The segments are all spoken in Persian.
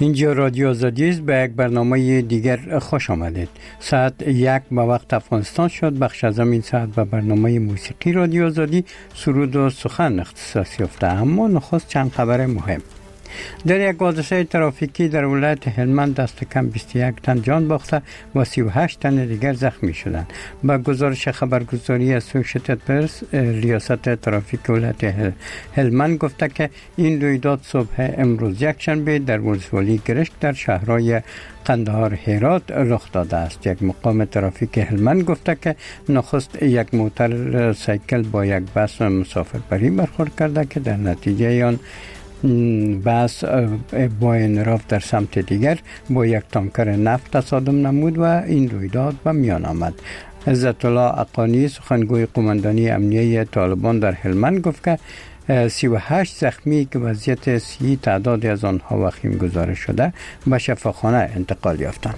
اینجا رادیو آزادی است. به یک برنامه دیگر خوش آمدید. ساعت 1 به وقت افغانستان شد. بخش از این ساعت به برنامه موسیقی رادیو آزادی سرود و سخن اختصاص یافته. اما نخست چند خبر مهم. در یک حادثه ترافیکی در ولایت هلمند دست کم 21 تن جان باخته و 38 تن دیگر زخمی شدند. با گزارش خبرگزاری اسوشیتد پرس، ریاست ترافیک ولایت هلمند گفته که این رویداد صبح امروز یکشنبه در ولسوالی گرشک در شهرهای قندهار هرات رخ داده است. یک مقام ترافیک هلمند گفته که نخست یک موتور سایکل با یک بس مسافربری برخورد کرده که در نتیجه آن بس با انحراف در سمت دیگر با یک تانکر نفت تصادم نمود و این رویداد به میان آمد. عزت الله اقانی سخنگوی قماندانی امنیه طالبان در هلمند گفت که 38 زخمی که وضعیت صحی تعدادی از آنها وخیم گزارش شده به شفاخانه انتقال یافتند.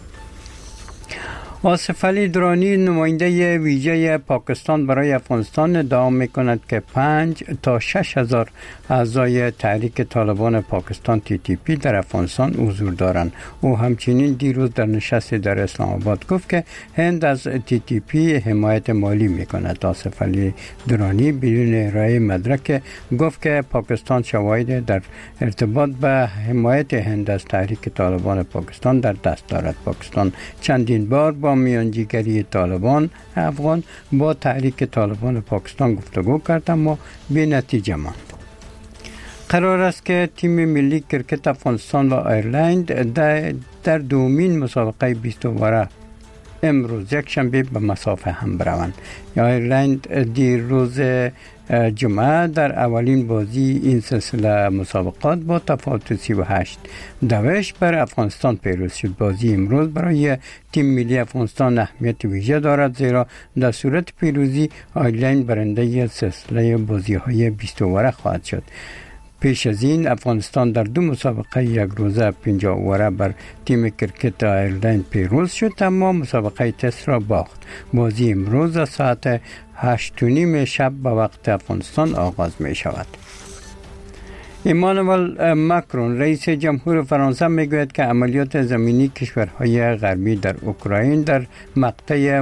آصف علی درانی نماینده ویژه پاکستان برای افغانستان ادعا می‌کند که 5 تا 6 هزار اعضای تحریک طالبان پاکستان TTP در افغانستان حضور دارند. او همچنین دیروز در نشستی در اسلام آباد گفت که هند از TTP حمایت مالی می‌کند. آصف علی درانی بدون ارائه مدرک گفت که پاکستان شواهد در ارتباط به حمایت هند از تحریک طالبان پاکستان در دست دارد. پاکستان چندین بار با میانجیگری طالبان افغان با تحریک طالبان پاکستان گفتگو کرد اما بی نتیجه ماند. قرار است که تیم ملی کرکت افغانستان و آیرلند در دومین مسابقه 20 اوره امروز یکشنبه به مسافه هم بروند. آیرلند دیروز جمعه در اولین بازی این سلسله مسابقات با تفاوت 38 دوش بر افغانستان پیروز شد. بازی امروز برای تیم ملی افغانستان اهمیت ویژه دارد زیرا در صورت پیروزی آیرلند برنده سلسله بازی‌های 20 اوره خواهد شد. پیش از این افغانستان در 2 مسابقه یک روزه 50 اوره بر تیم کرکت آیرلند پیروز شد اما مسابقه تست را باخت. بازی امروز از ساعت 8:30 شب به وقت افغانستان آغاز می شود. ایمانوئل ماکرون رئیس جمهور فرانسه می گوید که عملیات زمینی کشورهای غربی در اوکراین در مقطع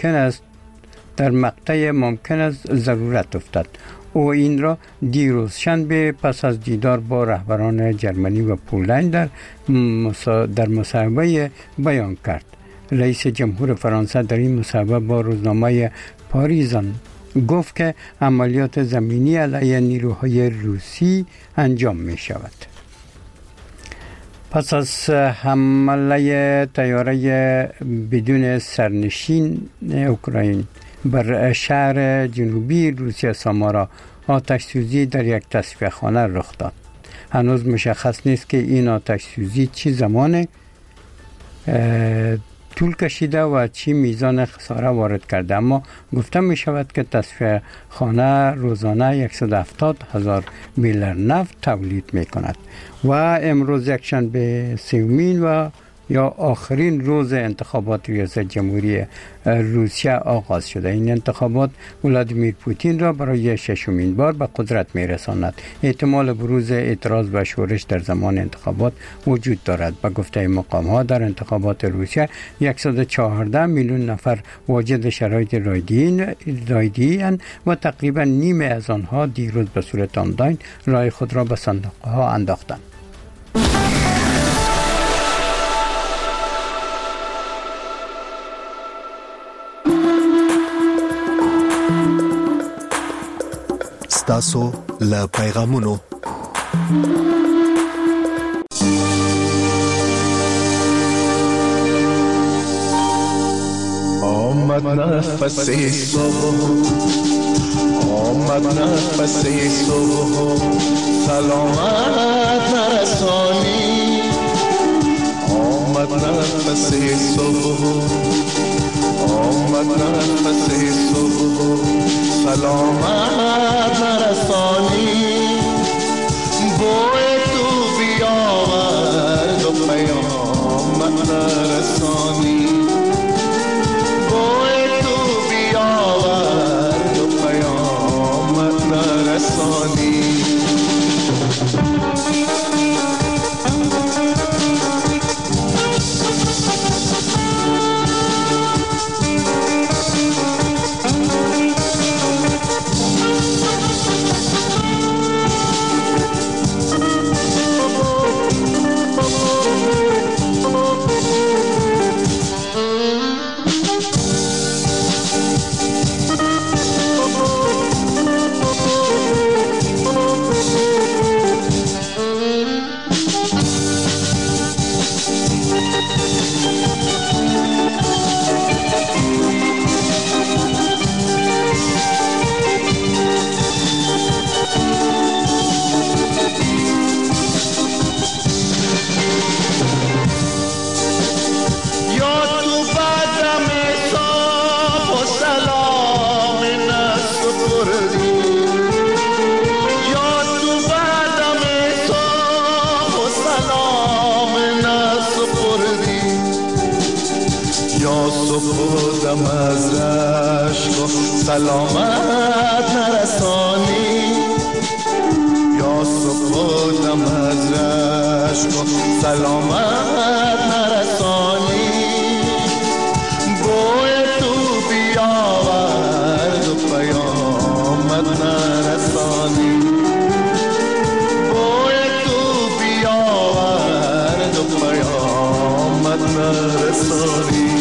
ممکن است ضرورت افتد. او این را دیروز شنبه پس از دیدار با رهبران جرمنی و پولند در مصاحبه بیان کرد. رئیس جمهور فرانسه در این مصاحبه با روزنامه پاریزان گفت که عملیات زمینی علیه نیروهای روسی انجام می شود. پس از حمله طیاره بدون سرنشین اوکراین بر شهر جنوبی روسیه سامارا آتش سوزی در یک تصفیه خانه رخ داد. هنوز مشخص نیست که این آتش سوزی چه زمان طول کشیده و چه میزان خساره وارد کرده اما گفته می شود که تصفیه خانه روزانه 170,000 بیلر نفت تولید می کند و امروز یکشنبه سومین و یا آخرین روز انتخابات ریاست جمهوری روسیه آغاز شده. این انتخابات ولادیمیر پوتین را برای 6مین بار به قدرت می‌رساند. احتمال بروز اعتراض و شورش در زمان انتخابات وجود دارد. به گفته مقام‌ها در انتخابات روسیه 114 میلیون نفر واجد شرایط رایگیری‌اند و تقریبا نیمه از آنها دیروز به صورت آنلاین رای خود را به صندوق‌ها انداختند. تاسو له پیغامونو آمد نفس صبح سلامت نرسانی آمد نفس صبح سلامت نرسانی بوی تو بیاورد و پیامت نرسانی بوی تو بیاورد و پیامت نرسانی سپردم از رشک و سلامت نرسانی، یا سپردم از رشک و سلامت نرسانی. بوی تو بیاورد و پیامت نرسانی، بوی تو بیاورد و پیامت نرسانی.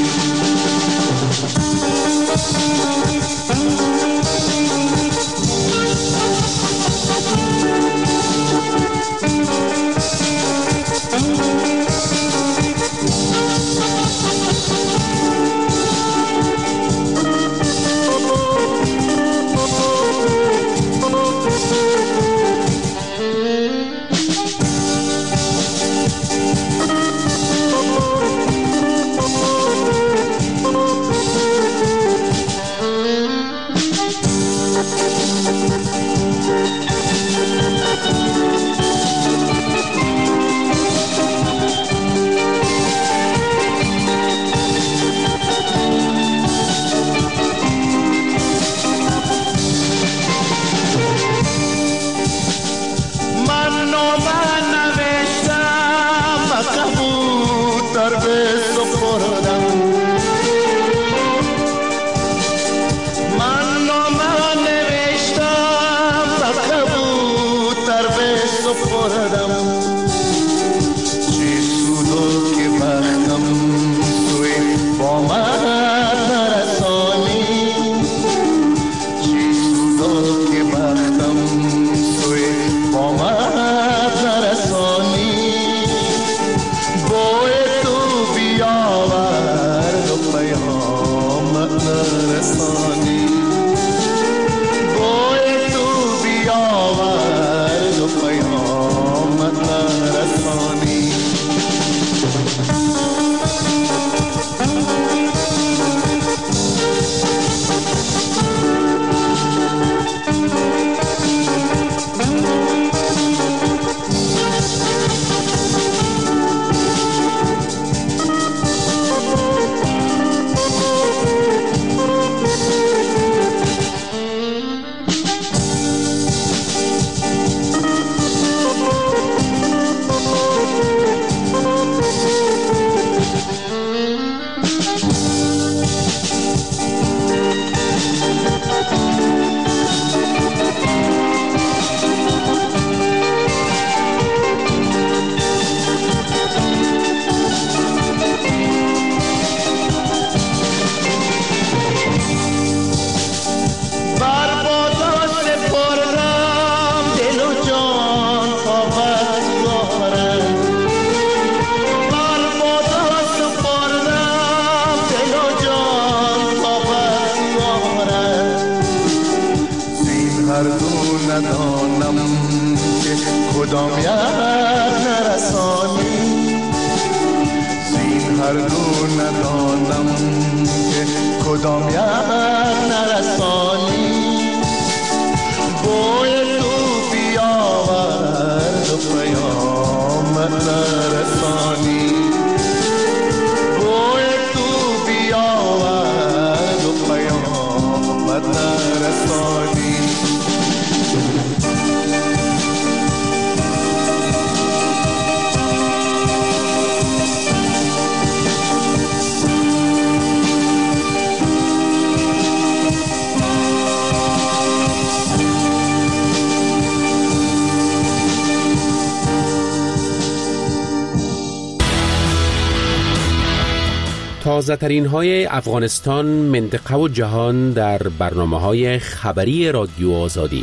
تازه‌ترین های افغانستان، منطقه و جهان در برنامه‌های خبری رادیو آزادی.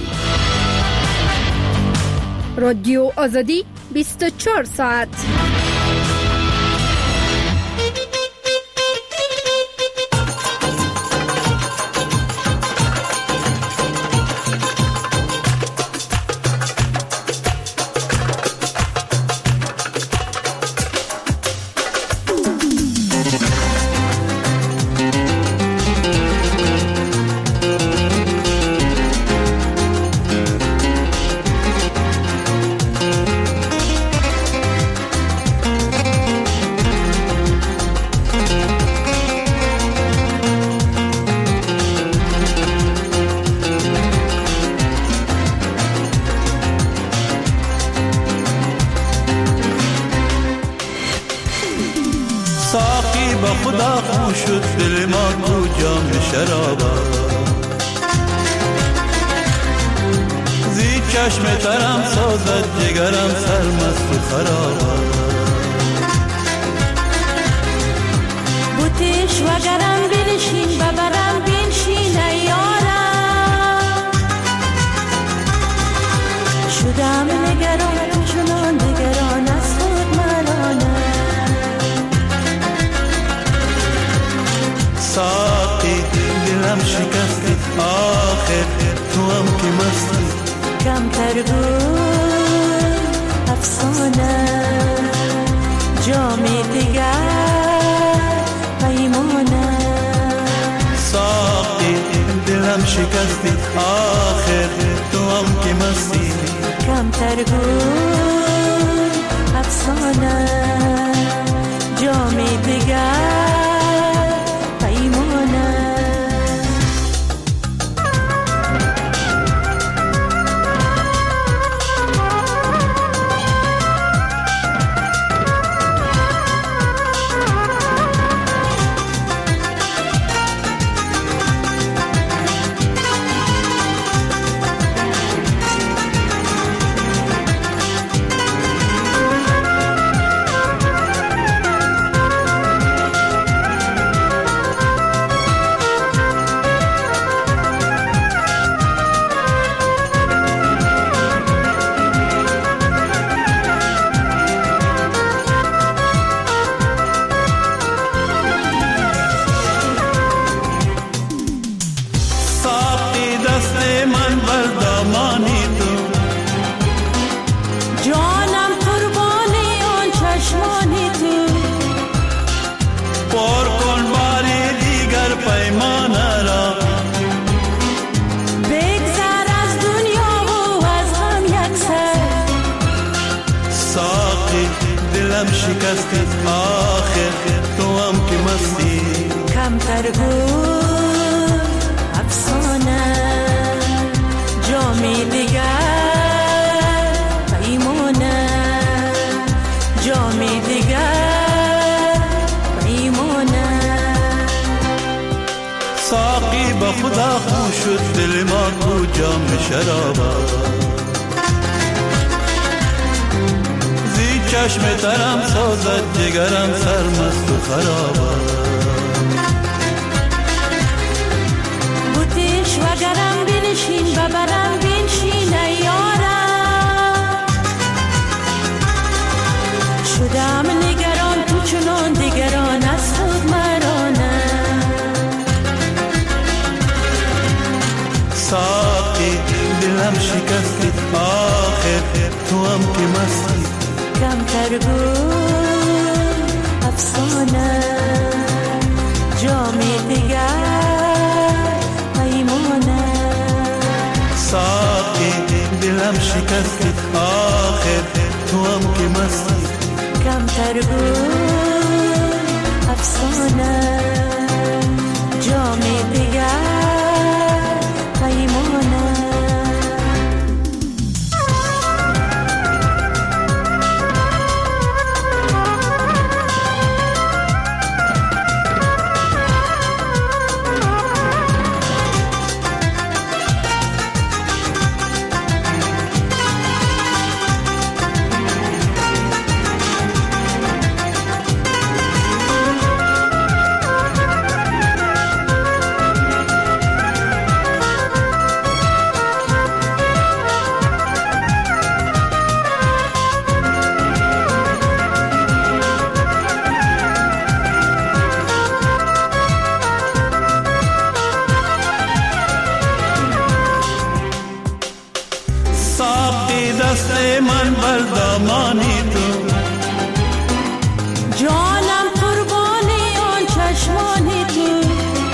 رادیو آزادی 24 ساعت. خدا خون شد دل ما تو جام شرابت زی چشم ترم سازد جگرم سرمست و خرابت بوتش وگرم بنشین ببرم بنشین ایارم شدم نگران چنان دگران از خود ملانم ساقی دلم شکستی آخر تو هم که مستی کمتر بود افسانه جامی دیگر پیمانه ساقی دلم شکستی آخر تو هم که مستی کمتر بود افسانه جامی دیگر پیمانه دلم شکستی آخر تو هم که مستی کمتر بود افسانه جامی دیگر پیمانه جامی دیگر پیمانه ساقی با خدا خون شد دل ما تو جام شرابت چشم ترم سازد جگرم سرمست و خرابت بوتش وگرم بنشین ببرم بنشین ایارم شدم نگران تو چنان دیگران از خود مرانه ساقی دلم شکستی آخر تو هم که مستی کمتر بود افسانه جامی دیگر پیمانه ساقی دلم شکستی آخر تو هم که مستی کمتر بود افسانه جامی دیگر پیمانه من بر دامانی تو جانم قربانی آن چشمانی تو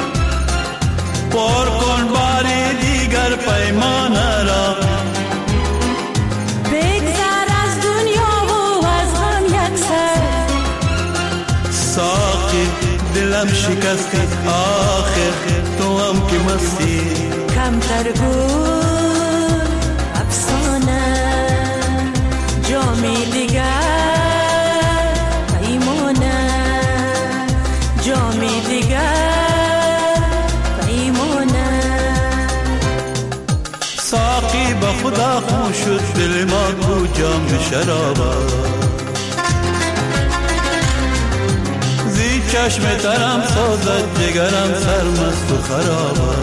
پر کن باری دیگر پیمان را بگذر از دنیا و از غم یک سر ساقی دلم شکستی آخر تو هم که مستی کمتر بود افسانه جامی دیگر پیمانه جامی خاموش شد دل ما کو جام شرابا زی چشم ترم سازد جگرم سرمست و خرابا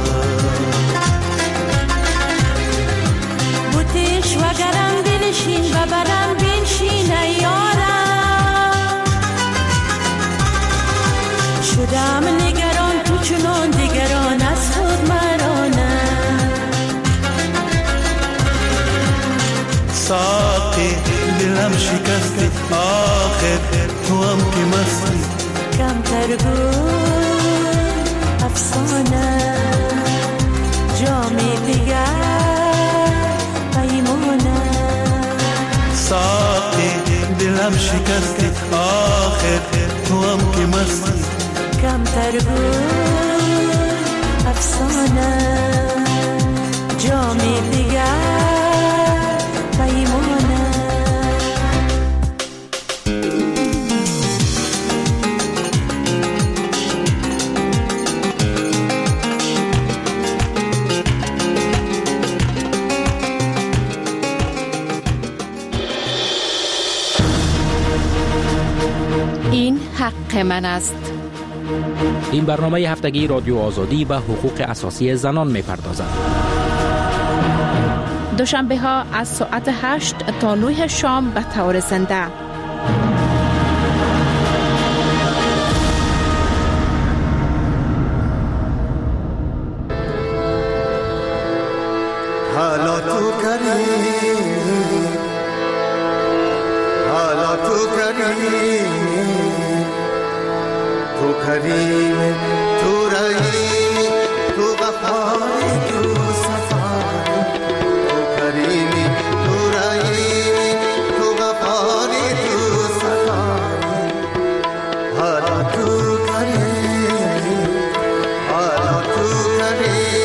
بوتیش وگرم بنشین و برم بنشین یارم شدم نگران تو چنان دیگران از خود مرانه ساقی دلم شکستی آخر تو هم که مستی کم ترگون افسانه جامی دیگر پیمانه ساقی دلم شکستی آخر تو هم که مستی کم ترگون افسانه جامی دیگر پیمانه این حق من است. این برنامه هفتگی رادیو آزادی به حقوق اساسی زنان می‌پردازد. دوشنبه ها از ساعت 8 تا 9 شام به طور زنده. حالا تو کریم حالا تو کریم تو کریم تو رحیم تو غفاری تو صفاری تو کریمی تو رحیمی تو غفاری تو صفاری حالا تو کریم حالا تو کریم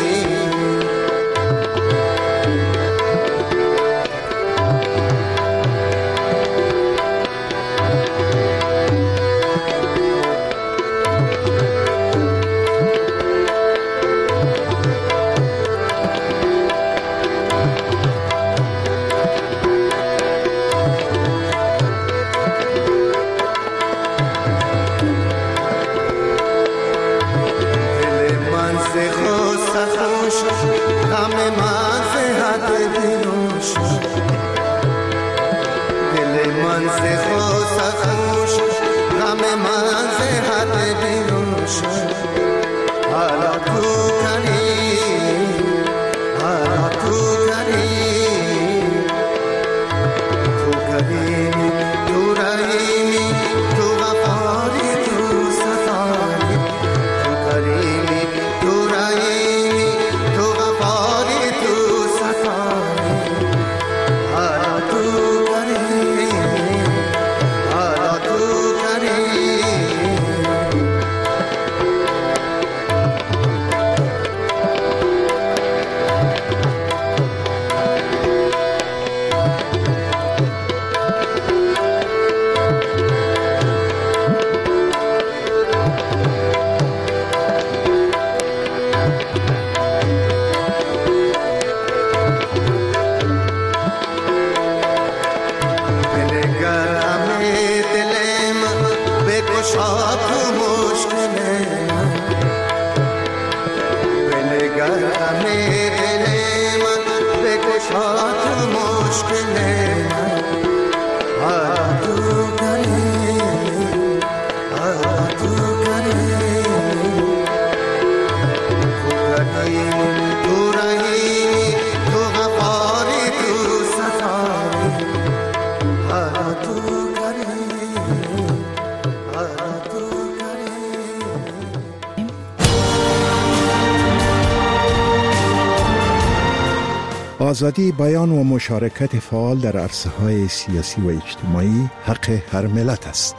آزادی بیان و مشارکت فعال در عرصه‌های سیاسی و اجتماعی حق هر ملت است.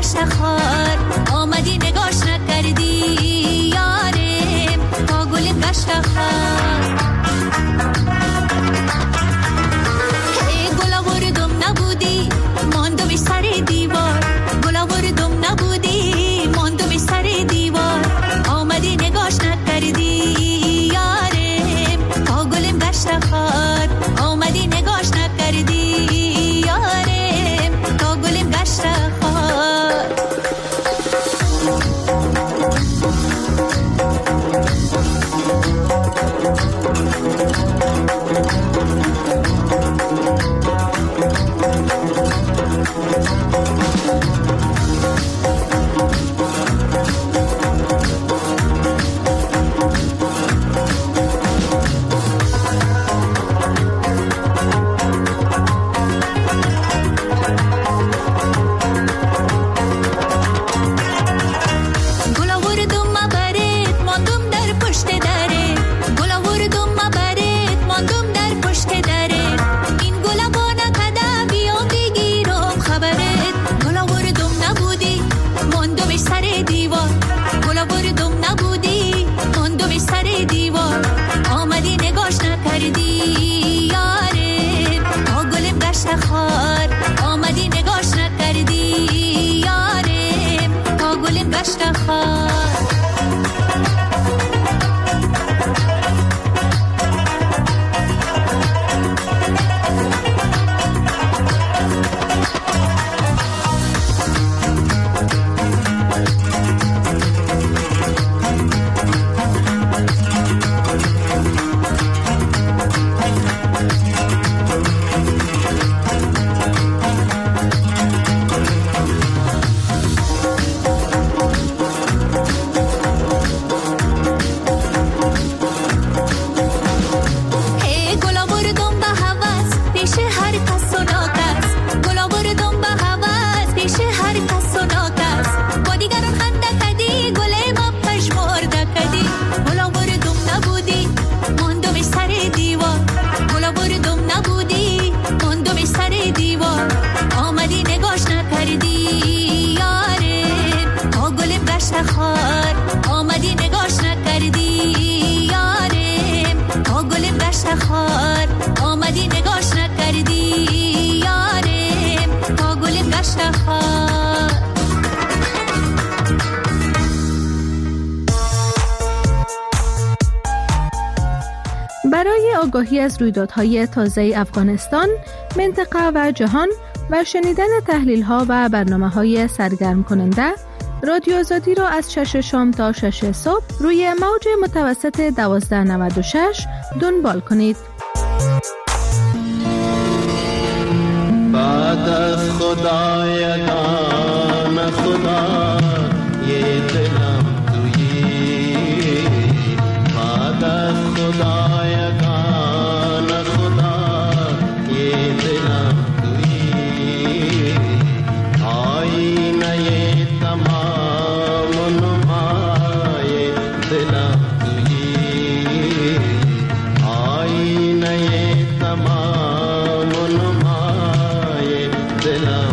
گشت خار آمدی نگاش نکردی یارم تا گل گشت خار ای گلا وردم نبودی ماندم سر دیوار گلا وردم نبودی ماندم سر دیوار آمدی نگاش نکردی یارم تا گل گشت خار آمدی نگاش نکردی یارم تا گل گشت خار برای آگاهی از رویدادهای تازه افغانستان، منطقه و جهان و شنیدن تحلیل‌ها و برنامه‌های سرگرم کننده، رادیو آزادی را از 6 شام تا 6 صبح روی موج متوسط 1296 دنبال کنید. بعد از خدایگان خدا یه دلم تویی، بعد از خدایگان خدا یه دلم تویی، آینه تمام نمای دلم تویی، آینه تمام نمای دلم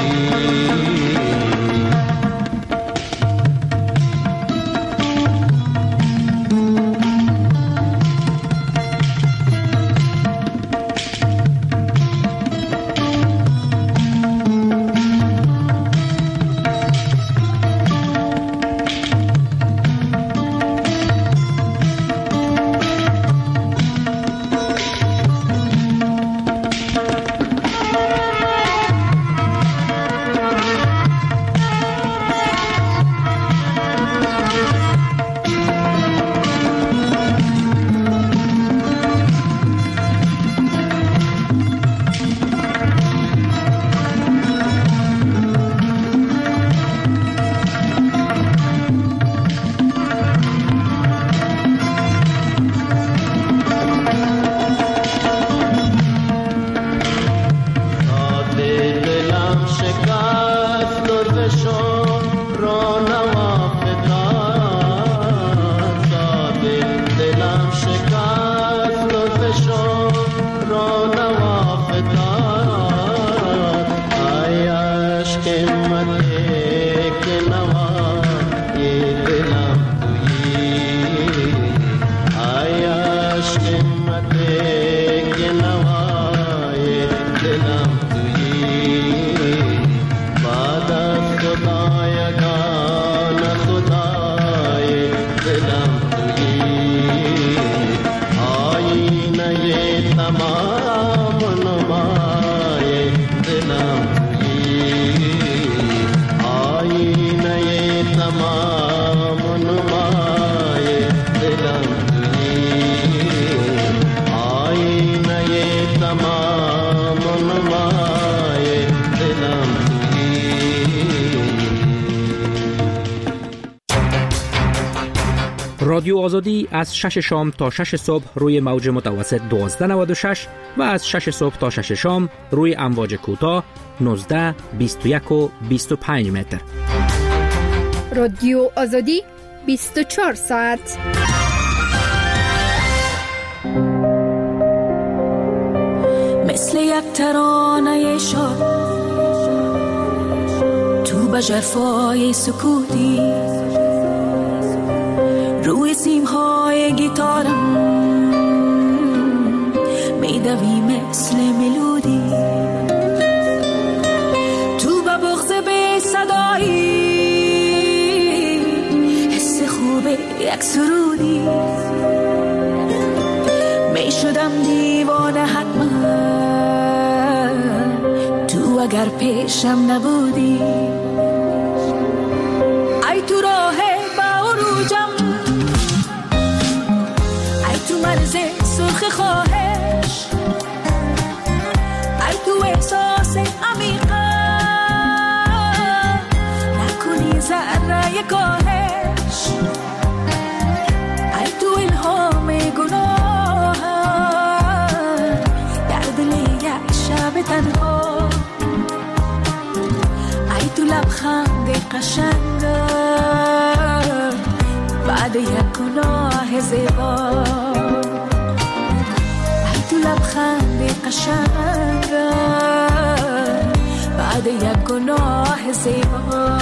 رادیو آزادی از 6 شام تا 6 صبح روی موج متوسط 1296 و از 6 صبح تا 6 شام روی امواج کوتاه 19، 21 و 25 متر. رادیو آزادی 24 ساعت. مثل یک ترانه شاد تو به جرفای سکوتی، روی سیمهای گیتارم میدوی مثل ملودی، تو به بغض بی صدایی حس خوب یک سرودی، میشدم دیوانه حتما تو اگر پیشم نبودی. ای تو راه با عروجم، ای تو مرز سرخ خواهش، ای تو احساس عمیقا نکنی ذره کاهش، ای تو الهام گناه در دل یک شب تنها، ای تو لبخند قشنگ بعد یک گناه زیبا، ای تو لبخند قشنگ بعد یک گناه زیبا.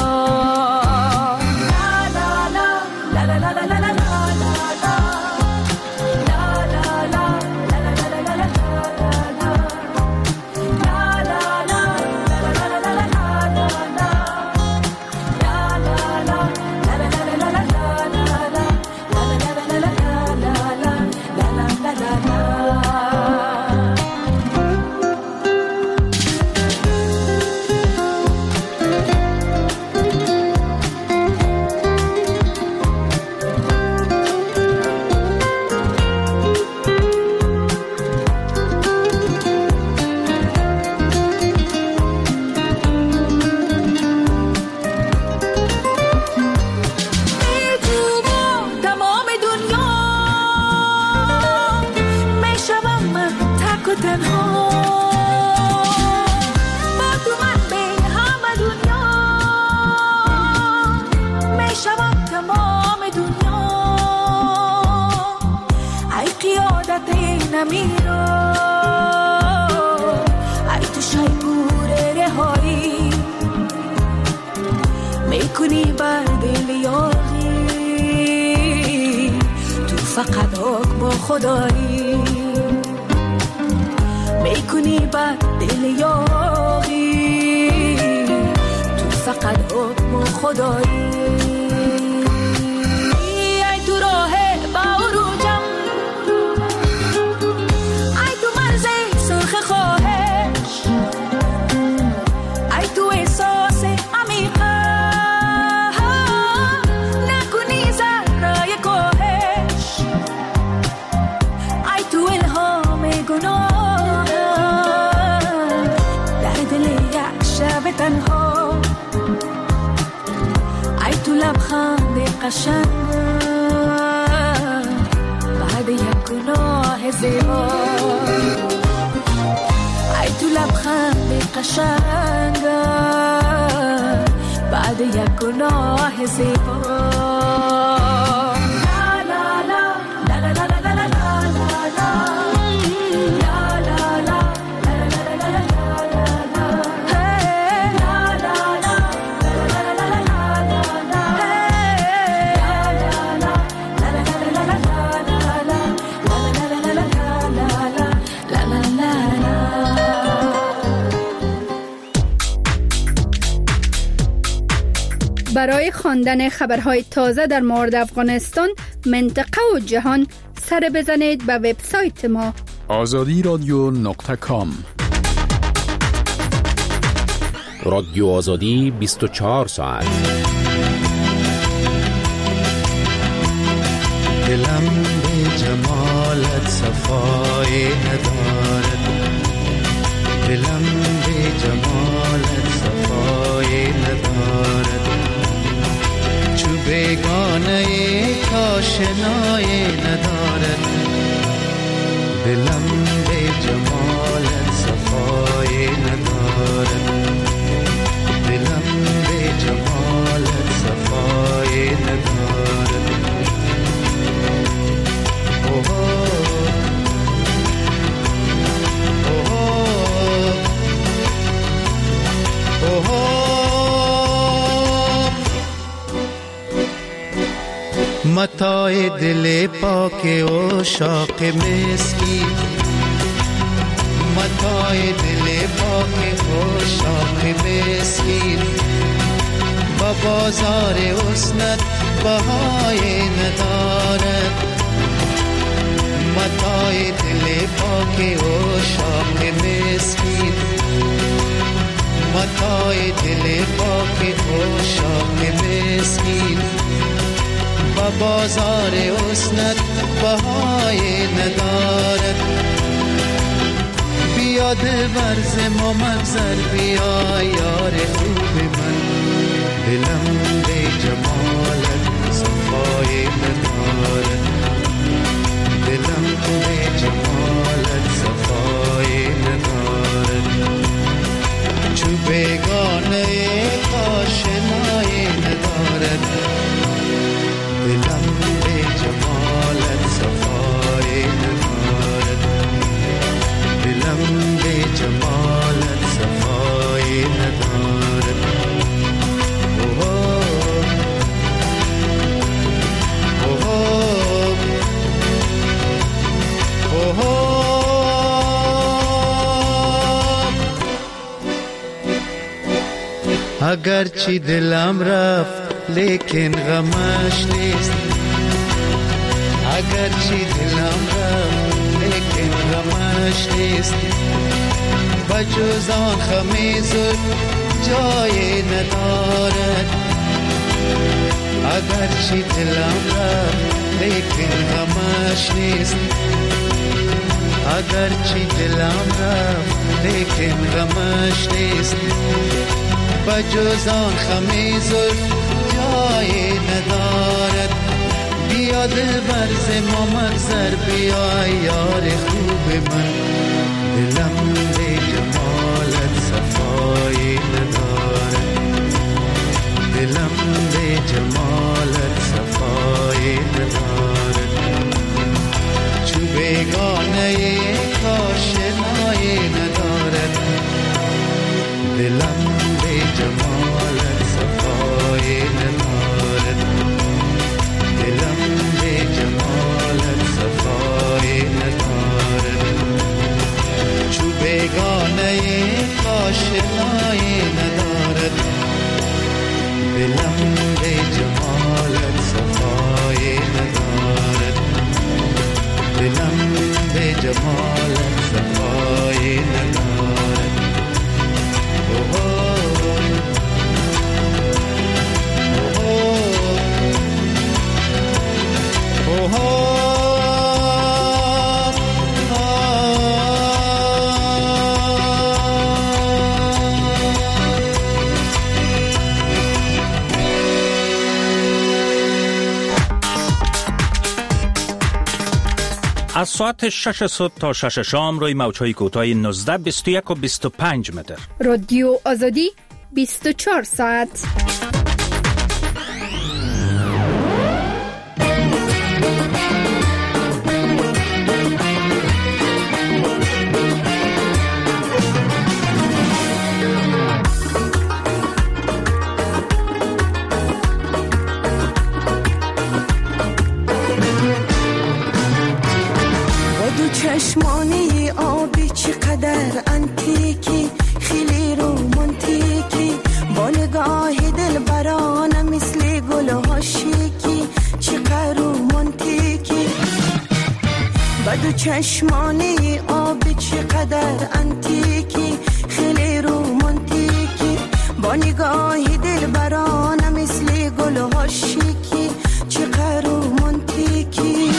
ای تو شیپور رهایی میکنی بر دل یاغی، تو فقط حق با خدایی میکنی بر دل یاغی، تو فقط حق با خدایی. ای تو راه باروجم، ای تو مرز سرخ خواهش، ای تو احساس عمیقه نکنی ذره کاهش، ای تو الهام گناه در دل یک شب تنها، ای تو لبخند قشنگ بعد یک گناه زیبا، ای تو لبخند قشنگ بعد یک گناه زیبا. برای خواندن خبرهای تازه در مورد افغانستان، منطقه و جهان سر بزنید به وبسایت ما azadiradio.com. رادیو آزادی 24 ساعت. دلم به جمالت صفای ندارد، دلم به جمالت صفای ندارد، چو بیگانه کاشنای ندارد، دلم به جمالت صفای ندارد، دلم به جمالت صفای ندارد. متاع دل پاک و شاق مسکی، متاع دل پاک و شاق مسکی، با بازار حسنت بهای ندارد، متاع دل پاک و شاق مسکی، متاع دل پاک و شاق مسکی، با بازار حسنت بهای ندارد. بیا دلبر ز ما مگذر، بیا یار خوب من، دلم به جمالت صفای ندارد، دلم به جمالت صفای ندارد، چو بیگانه کاشنای ندارد، دلم به جمالت صفای ندارد، دلم به جمالت صفای ندارد. اگر چی دلم رفت لیکن غمش نیست، اگر چی دلم رفت لیکن غمش نیست، بجز آن خمیز جای ندارد، اگر چی دلم رفت لیکن غمش نیست، اگر چی دلم رفت لیکن غمش نیست، بجز آن خمیز جای ندارد. بیا دلبر ز ما مگذر، بیا یار خوب من، دلم به جمالت صفای ندارد، دلم به جمالت صفای ندارد، چو بیگانه کاشنای ندارد، دلم به جمالت صفای ندارد. از ساعت 6 صبح تا 6 شام روی موج‌های کوتاه 19، 21 و 25 متر. رادیو آزادی 24 ساعت. چشمانی آبی چقدر انتیکی، خیلی رومانتیکی، با نگاه دل برانه مثل گل ها شیکی، چقدر رومانتیکی. بدو چشمانی آبی چقدر انتیکی، خیلی رومانتیکی، با نگاه دل برانه مثل گل ها شیکی، چقدر رومانتیکی.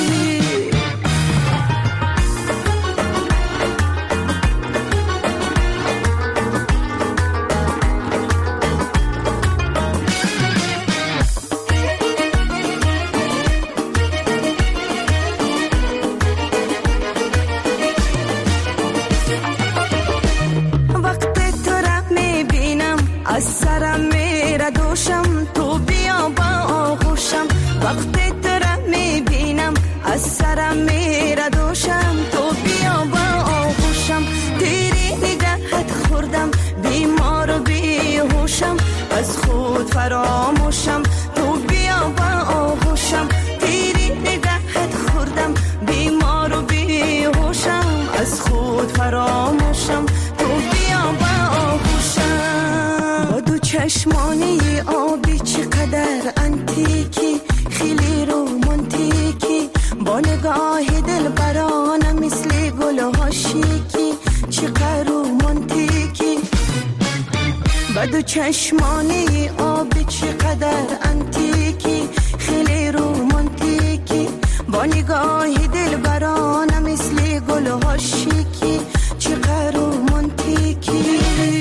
از سرم میره دوشم، تو بیا با آغوشم. وقتی تو را میبینم از سرم میره دوشم، تو بیا با آغوشم. تیری نگهت خوردم بیمار و بیهوشم، از خود فراموشم. تو بیا با آغوشم، تیری نگهت خوردم بیمار و بیهوشم، از خود فراموشم. تو بیا با آغوشم. چشمانی آبی چقدر انتیکی، خیلی رومانتیکی، با نگاه دل برانه مثل گل ها شیکی، چقدر رومانتیکی. بدو چشمانی آبی چقدر انتیکی، خیلی رومانتیکی، با نگاه دل برانه مثل گل ها شیکی، چقدر رومانتیکی.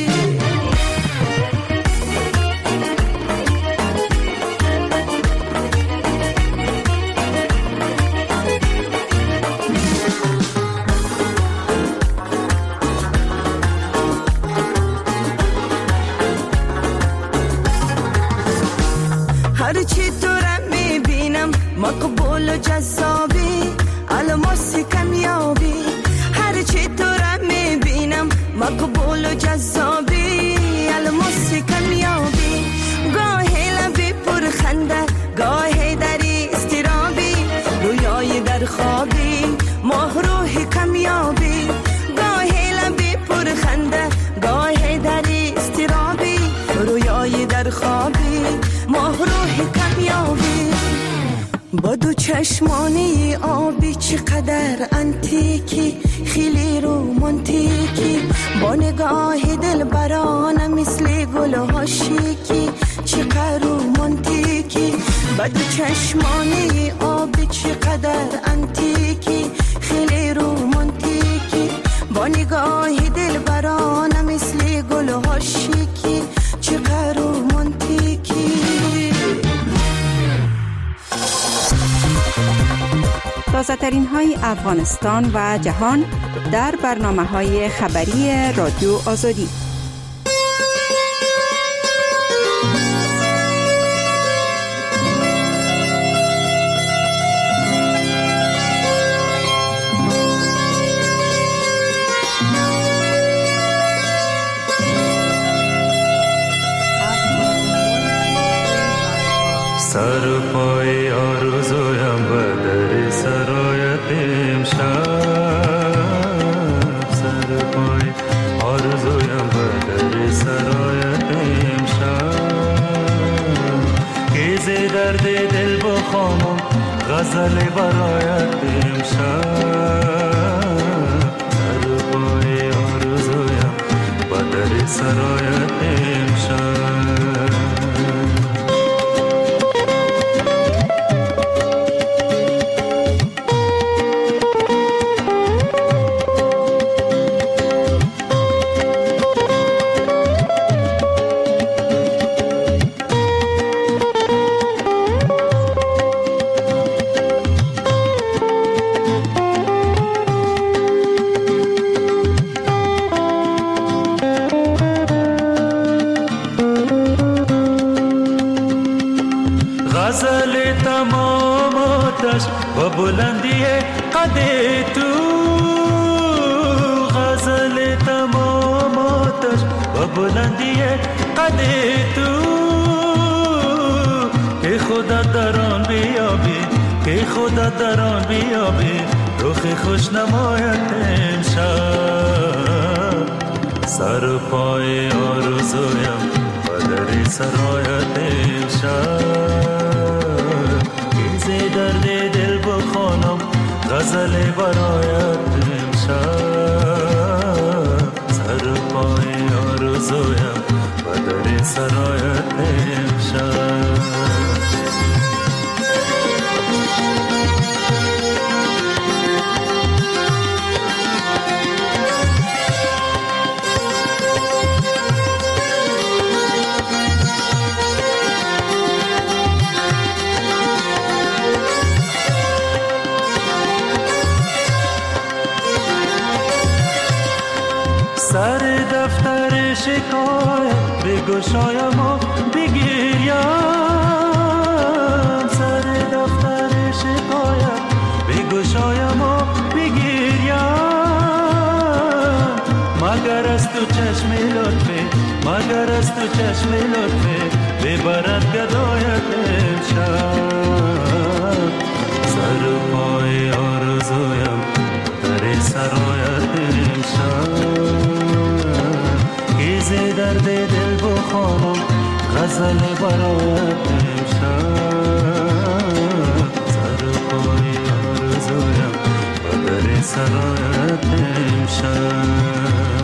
هرچی تو را میبینم مقبول و جذابی، الماس کمیابی. هرچی تو را میبینم مقبول و جذابی، الماس کمیابی. گاهی لبی پر خنده، گاهی دری استرابی، رویای در خوابی، ماه روح کمیابی. گاهی لبی پر خنده، گاهی دری استرابی، رویای در خوابی، ماه روح کمیابی. با دو چشمانی آبی چقدر انتیکی، خیلی رومانتیکی، با نگاه دل برانه مثل گل ها شیکی، چقدر رومانتیکی. با دو چشمانی آبی چقدر انتیکی، خیلی رومانتیکی، با نگاه دل برانه مثل گل ها شیکی، چقدر رومانتیکی. تازه‌ترین های افغانستان و جهان در برنامه‌های خبری رادیو آزادی. سر پای آرزویم بدر سرایت امشب، سر پای آرزویم بدر سرایت امشب. گیز درد دل بخوانم غزل برایت امشب، سر پای آرزویم بدر سرایت امشب. غزل تمام آتش و بلندی قد تو، غزل تمام آتش و بلندی قد تو، که خدا در آن بیابی، که خدا در آن بیابی، رخ خوش نمایت امشب. سر و پای آرزویم و در سرایت امشب، که درد دل بخوانم غزل برایت امشب. سر و پای آرزویم و در سرایت امشب. سر دفتر شکایت بگشایم و بگیریم، سر دفتر شکایت بگشایم و بگیریم، مگر از تو چشم لطفه، مگر از تو چشم لطفه ببرد گدایت امشب. سر و پای آرزویم در سرایت امشب، درد دل بخوانم غزل برایت امشب. سر و پای آرزویم و در سرایت امشب.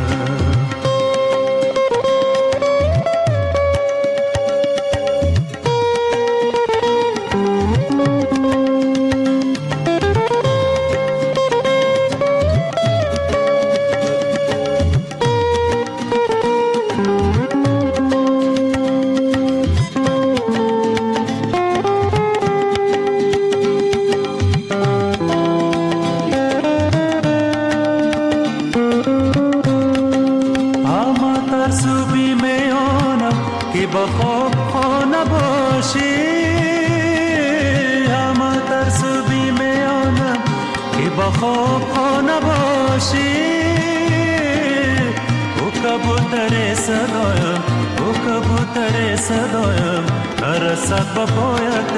نرسد با پایت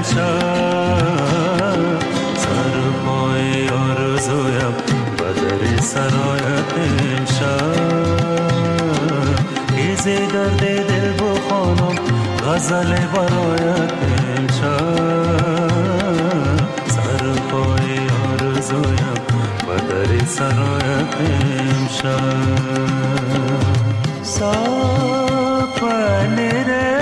امشب. سر و پای آرزویم و در سرایت امشب، که درد دل بخوانم غزل برایت امشب. سر و پای آرزویم و در سرایت امشب. سپنه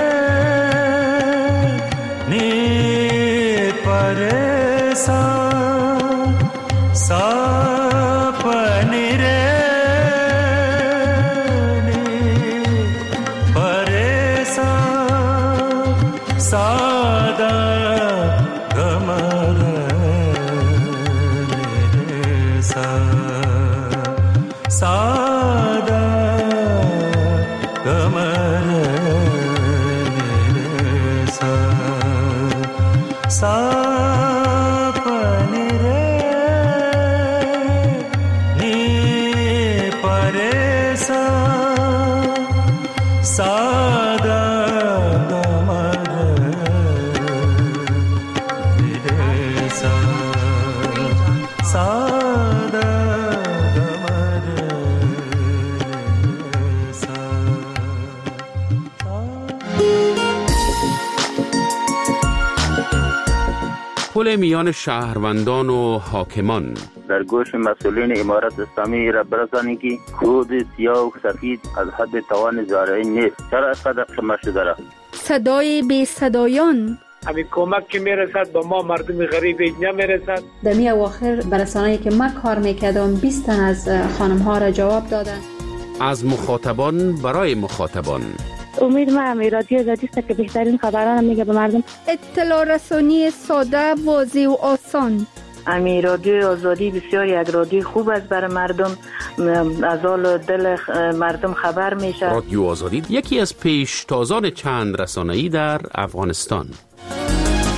پل میان شهروندان و حاکمان. در گوش مسئولین امارت اسلامی را برسانی که کود سیاه و سفید از حد توان زارعی نیست. چرا اینقدر خمه شده را؟ صدای بی صدایان. همین کمک که میرسد با ما مردم غریب نمیرسد. در می اواخر برسانه‌ای که من کار میکردم 20 تن از خانم ها را جواب دادن. از مخاطبان برای مخاطبان. امید ما رادیو آزادی است که بهترین خبران میگه به مردم. اطلاع رسانی ساده، واضح و آسان. امی رادیو آزادی بسیار یک رادیو خوب است برای مردم، از حال دل مردم خبر میشه. رادیو آزادی یکی از پیشتازان چند رسانه‌ای در افغانستان.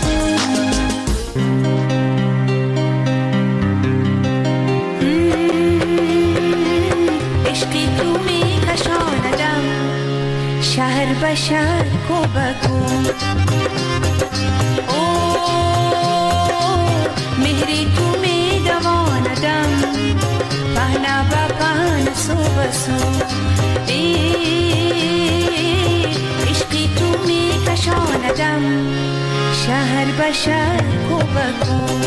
بشر کو بکن او مهری تو می دواندم پهنا با پهن سو بسو عشقی تو می کشاندم شهر بشر کو بکن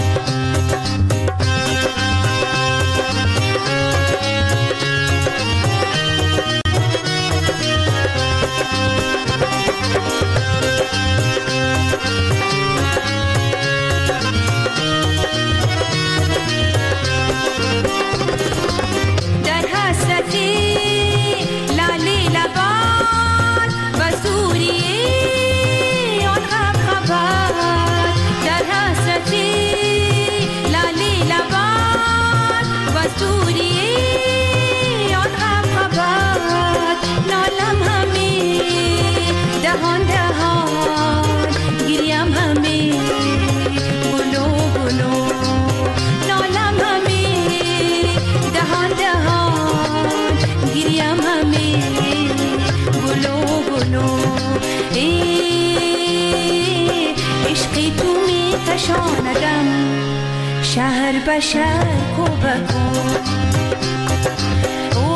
کشاندم شهر بشر کو بکن او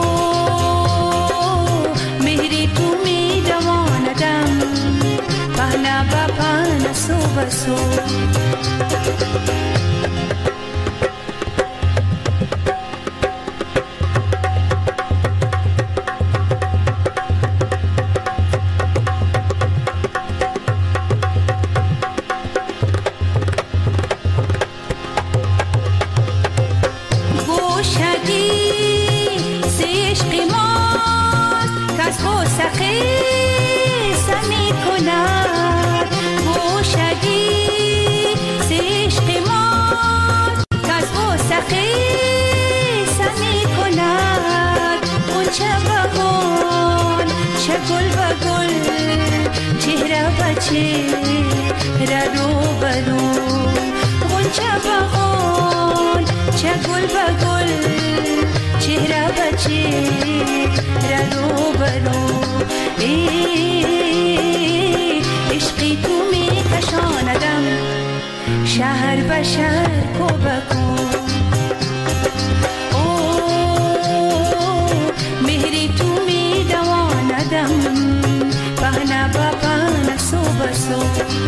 مهری تو می دواندم پهنا با پهن سو بسو شهر بشر کو بکن او مهری تو می دواندم پهنا با پهن سو بسو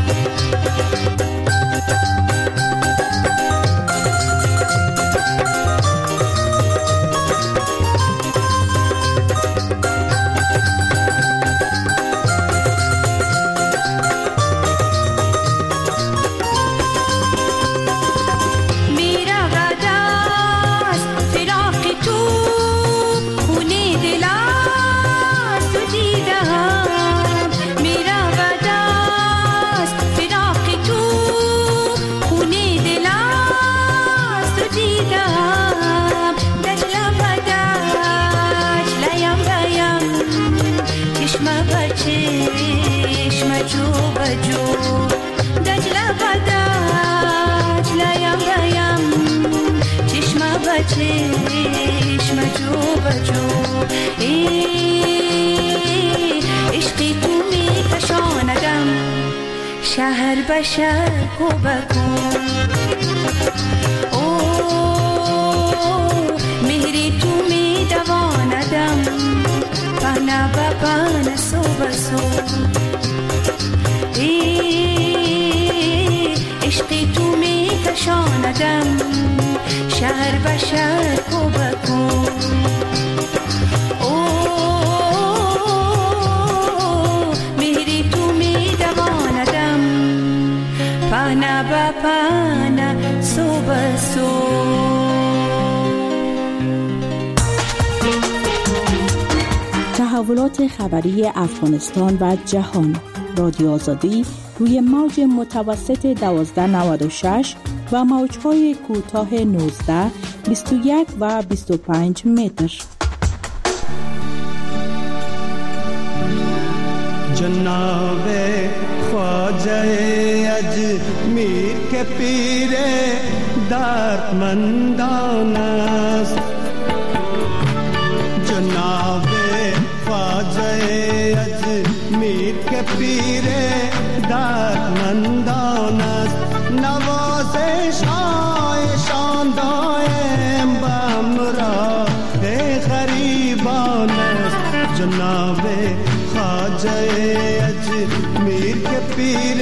چشم جو بجو عشقی تو می کشاندم شهر بشر کو بکن او مهری تو می دواندم پهنا با پهن سو بسو عشقی تو می کشاندم شهر بشر کو بکن او مهری تو می دواندم پهنا با پهن سو بسو تحولات خبری افغانستان و جهان رادیو آزادی روی موج متوسط 1296 و موج‌های کوتاه 19, 21 و 25 متر. جناب خواجه اجمیر کے پیر دردمندان است جناب خواجه اجمیر میر که پیر دردمندان است نوازش هایشان دائم به همراه غریبان است جناب خواجه اجمیر که پیر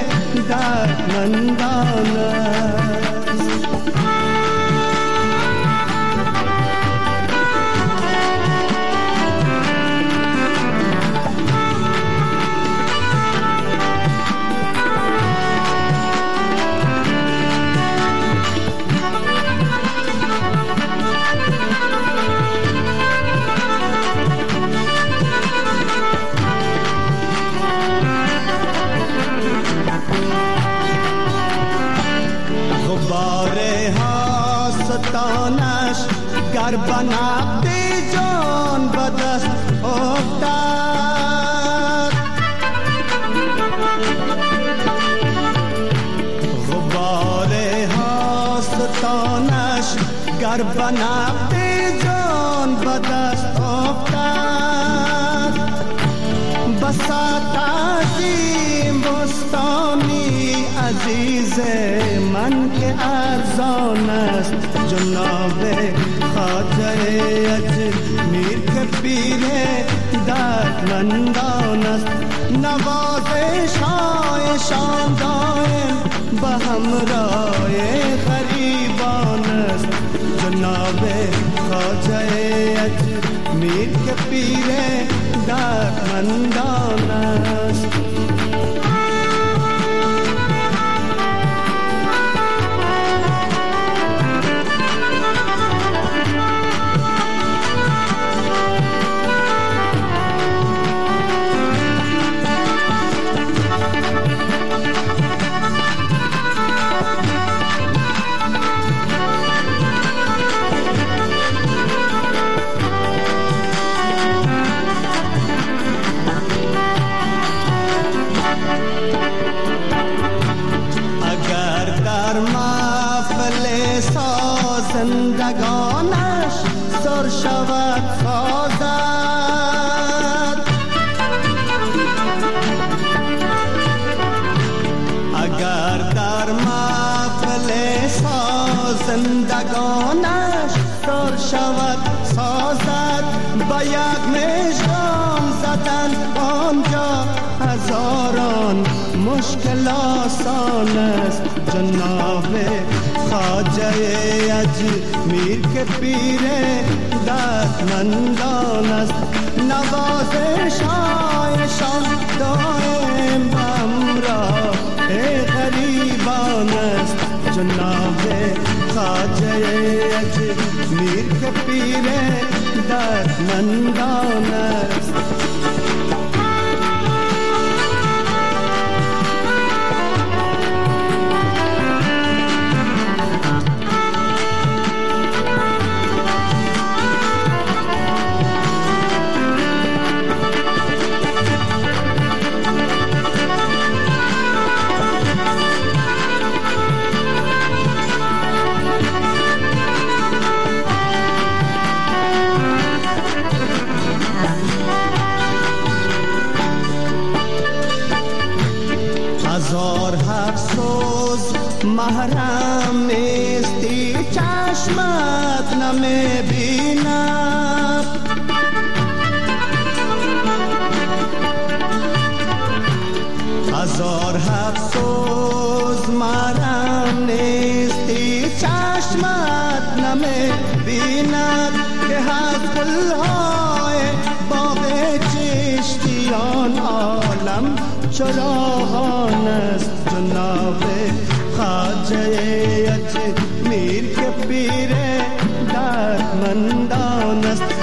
دردمندان است ستانش گر بنبض جان به دست افتد غبار ستانش گر بنبض جان به دست افتد بساط عظیم بستانی عزیز من که ارزان است جناب خواجه اجمیر که پیر دردمندان است نوازش هایشان دائم به همراه غریبان است جناب خواجه اجمیر که پیر دردمندان است زندگانش سر شود سازد اگر در محفل زندگانش سر شود سازد با یک مژگان زدن آنجا هزاران مشکل آسان است جناب خواجه اجمیر که پیر دردمندان است نوازش هایشان دائم به همراه غریبان است جناب خواجه اجمیر که پیر دردمندان است محرم نیستی چشمت نمیبیند هزار افسوس محرم نیستی چشمت نمیبیند که از گلهای باغ چشتیان عالم چراغان است جناب خواجه اجمیر که پیر دردمندان است